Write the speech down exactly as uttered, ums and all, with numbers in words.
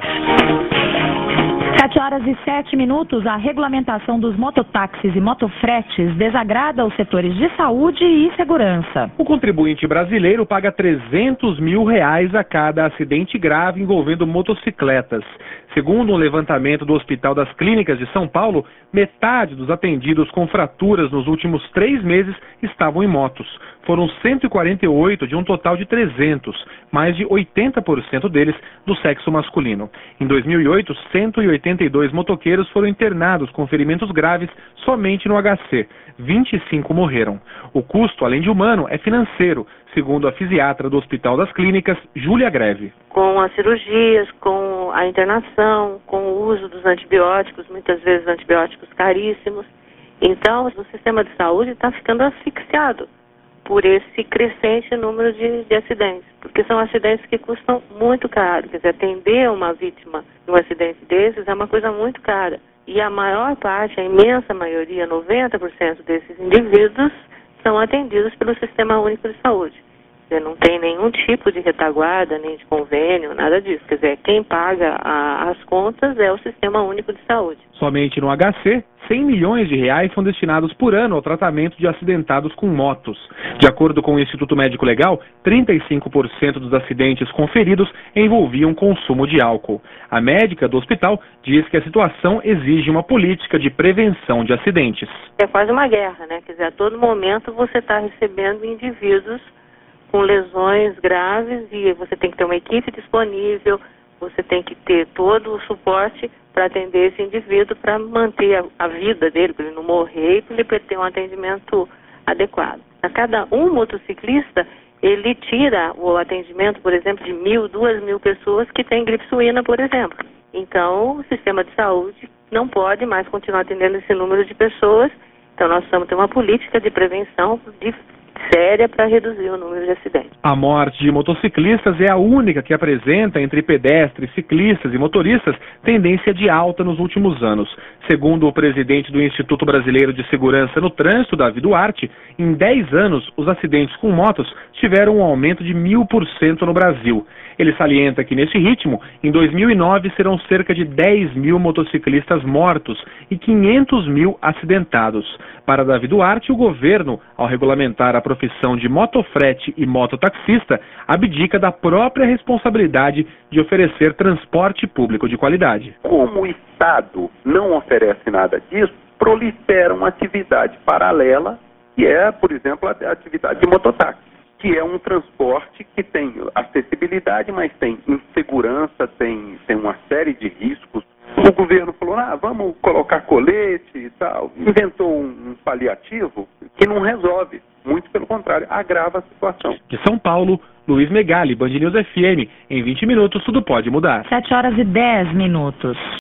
Sete horas e sete minutos, a regulamentação dos mototáxis e motofretes desagrada os setores de saúde e segurança. O contribuinte brasileiro paga trezentos mil reais a cada acidente grave envolvendo motocicletas. Segundo um levantamento do Hospital das Clínicas de São Paulo, metade dos atendidos com fraturas nos últimos três meses estavam em motos. Foram cento e quarenta e oito de um total de trezentos, mais de oitenta por cento deles do sexo masculino. Em dois mil e oito, cento e oitenta e dois motoqueiros foram internados com ferimentos graves somente no H C. vinte e cinco morreram. O custo, além de humano, é financeiro, segundo a fisiatra do Hospital das Clínicas, Júlia Greve. Com as cirurgias, com a internação, com o uso dos antibióticos, muitas vezes antibióticos caríssimos. Então, o sistema de saúde está ficando asfixiado por esse crescente número de, de acidentes, porque são acidentes que custam muito caro. Quer dizer, atender uma vítima de um acidente desses é uma coisa muito cara. E a maior parte, a imensa maioria, noventa por cento desses indivíduos são atendidos pelo Sistema Único de Saúde. Quer dizer, não tem nenhum tipo de retaguarda, nem de convênio, nada disso. Quer dizer, quem paga a, as contas é o Sistema Único de Saúde. Somente no H C, cem milhões de reais são destinados por ano ao tratamento de acidentados com motos. De acordo com o Instituto Médico Legal, trinta e cinco por cento dos acidentes conferidos envolviam consumo de álcool. A médica do hospital diz que a situação exige uma política de prevenção de acidentes. É quase uma guerra, né? Quer dizer, a todo momento você está recebendo indivíduos com lesões graves e você tem que ter uma equipe disponível, você tem que ter todo o suporte para atender esse indivíduo, para manter a, a vida dele, para ele não morrer e para ele ter um atendimento adequado. A cada um motociclista, ele tira o atendimento, por exemplo, de mil, duas mil pessoas que têm gripe suína, por exemplo. Então, o sistema de saúde não pode mais continuar atendendo esse número de pessoas. Então, nós precisamos ter uma política de prevenção de séria para reduzir o número de acidentes. A morte de motociclistas é a única que apresenta, entre pedestres, ciclistas e motoristas, tendência de alta nos últimos anos. Segundo o presidente do Instituto Brasileiro de Segurança no Trânsito, Davi Duarte, em dez anos, os acidentes com motos tiveram um aumento de mil por cento no Brasil. Ele salienta que, nesse ritmo, em dois mil e nove serão cerca de dez mil motociclistas mortos e quinhentos mil acidentados. Para Davi Duarte, o governo, ao regulamentar a profissão de motofrete e mototaxista, abdica da própria responsabilidade de oferecer transporte público de qualidade. Como o Estado não oferece nada disso, prolifera uma atividade paralela, que é, por exemplo, a atividade de mototáxi, que é um transporte que tem acessibilidade, mas tem insegurança, tem, tem uma série de riscos. O governo falou, ah, vamos colocar colete e tal. Inventou um, um paliativo que não resolve. Muito pelo contrário, agrava a situação. De São Paulo, Luiz Megali, Band News F M. Em vinte minutos, tudo pode mudar. Sete horas e dez minutos.